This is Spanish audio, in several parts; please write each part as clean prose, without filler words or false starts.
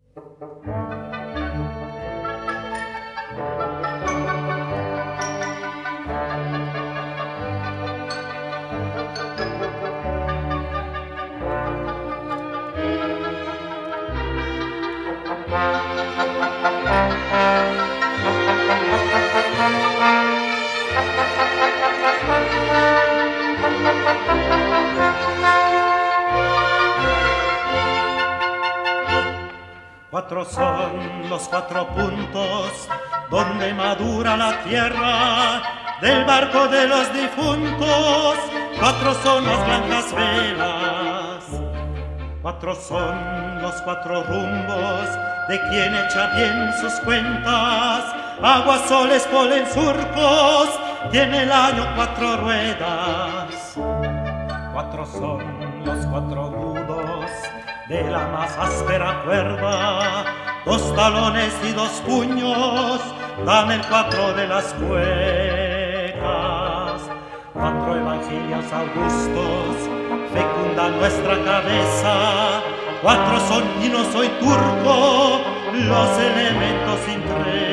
Cuatro son los 4 puntos donde madura la tierra del barco de los difuntos. 4 son las blancas velas. 4 son los 4 rumbos de quien echa bien sus cuentas. Agua, soles, polen, surcos, tiene el año 4 ruedas. 4 son los 4 nudos de la más áspera cuerda. 2 talones y 2 puños dan el 4 de las cuecas. 4 evangelios augustos fecundan nuestra cabeza. 4 son, y no soy turco, los elementos sin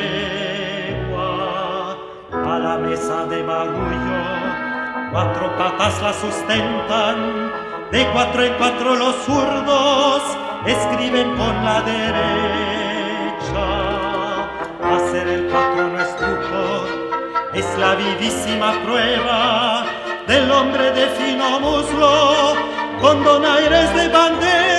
tregua. A la mesa de barullo 4 patas la sustentan. De 4 en 4 los zurdos escriben con la derecha. Hacer el 4 no es truco, es la vivísima prueba del hombre de fino muslo con donaires de bandera.